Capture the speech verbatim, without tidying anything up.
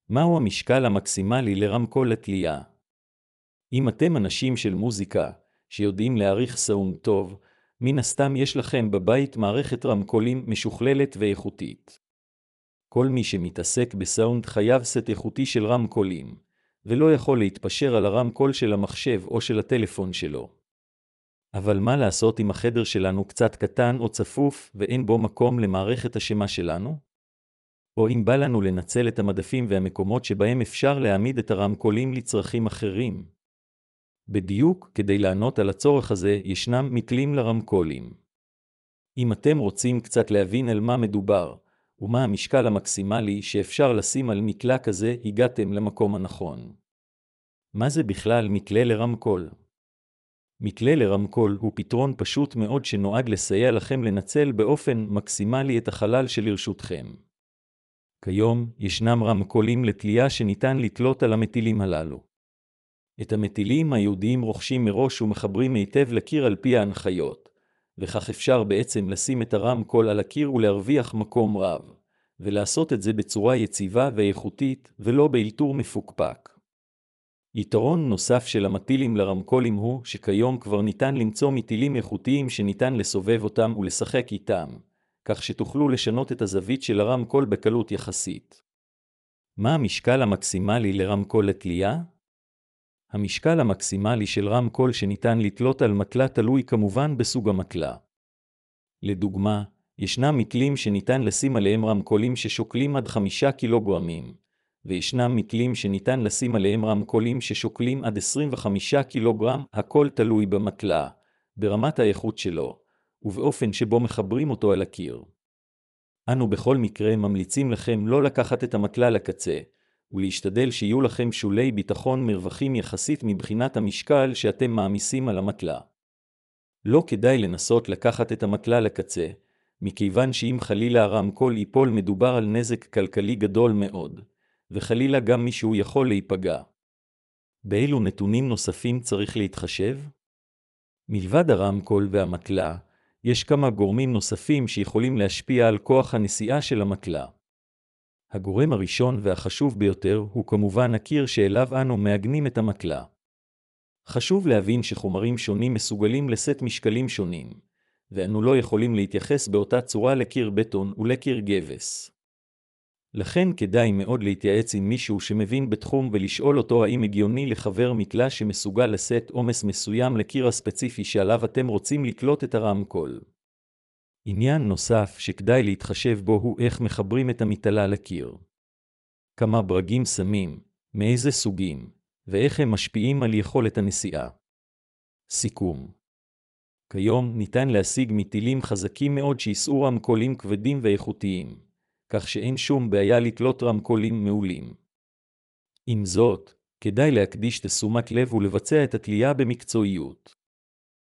מהו המשקל המקסימלי לרמקול לתלייה? אם אתם אנשים של מוזיקה, שיודעים להעריך סאונד טוב, מן הסתם יש לכם בבית מערכת רמקולים משוכללת ואיכותית. כל מי שמתעסק בסאונד חייב סט איכותי של רמקולים, ולא יכול להתפשר על הרמקול של המחשב או של הטלפון שלו. אבל מה לעשות אם החדר שלנו קצת קטן או צפוף ואין בו מקום למערכת השמה שלנו? או אם בא לנו לנצל את המדפים והמקומות שבהם אפשר להעמיד את הרמקולים לצרכים אחרים. בדיוק כדי לענות על הצורך הזה ישנם מקלים לרמקולים. אם אתם רוצים קצת להבין על מה מדובר, ומה המשקל המקסימלי שאפשר לשים על מקלה כזה, הגעתם למקום הנכון. מה זה בכלל מקלה לרמקול? מקלה לרמקול הוא פתרון פשוט מאוד שנועד לסייע לכם לנצל באופן מקסימלי את החלל שלרשותכם. כיום ישנם רמקולים לתלייה שניתן לתלות על המטילים הללו. את המטילים היהודיים רוכשים מראש ומחברים היטב לקיר על פי ההנחיות, וכך אפשר בעצם לשים את הרמקול על הקיר ולהרוויח מקום רב, ולעשות את זה בצורה יציבה ואיכותית ולא באלתור מפוקפק. יתרון נוסף של המטילים לרמקולים הוא שכיום כבר ניתן למצוא מטילים איכותיים שניתן לסובב אותם ולשחק איתם, כך שתוכלו לשנות את הזווית של הרמקול בקלות יחסית. מה המשקל המקסימלי לרמקול לתלייה? המשקל המקסימלי של רמקול שניתן לתלות על מקלה תלוי כמובן בסוג המקלה. לדוגמה, ישנם מקלים שניתן לשים עליהם רמקולים ששוקלים עד חמישה קילוגרמים, וישנם מקלים שניתן לשים עליהם רמקולים ששוקלים עד עשרים וחמישה קילוגרם, הכל תלוי במקלה, ברמת האיכות שלו, ובאופן שבו מחברים אותו על הקיר. אנו בכל מקרה ממליצים לכם לא לקחת את המקלה לקצה, ולהשתדל שיהיו לכם שולי ביטחון מרווחים יחסית מבחינת המשקל שאתם מעמיסים על המקלה. לא כדאי לנסות לקחת את המקלה לקצה, מכיוון שאם חלילה הרמקול ייפול מדובר על נזק כלכלי גדול מאוד, וחלילה גם מישהו יכול להיפגע. באילו נתונים נוספים צריך להתחשב? מלבד הרמקול והמקלה, יש כמה גורמים נוספים שיכולים להשפיע על כוח הנשיאה של המקלה. הגורם הראשון והחשוב ביותר הוא כמובן הקיר שאליו אנו מעגנים את המקלה. חשוב להבין שחומרים שונים מסוגלים לשאת משקלים שונים, ואנו לא יכולים להתייחס באותה צורה לקיר בטון ולקיר גבס. לכן כדאי מאוד להתייעץ עם מישהו שמבין בתחום ולשאול אותו האם הגיוני לחבר מקלה שמסוגל לשאת עומס מסוים לקיר הספציפי שעליו אתם רוצים לקלוט את הרמקול. עניין נוסף שכדאי להתחשב בו הוא איך מחברים את המטלה לקיר. כמה ברגים שמים, מאיזה סוגים, ואיך הם משפיעים על יכולת הנשיאה. סיכום. כיום ניתן להשיג מטילים חזקים מאוד שיסעו רמקולים כבדים ואיכותיים, כך שאין שום בעיה לתלות רמקולים מעולים. עם זאת, כדאי להקדיש תשומת לב ולבצע את התלייה במקצועיות.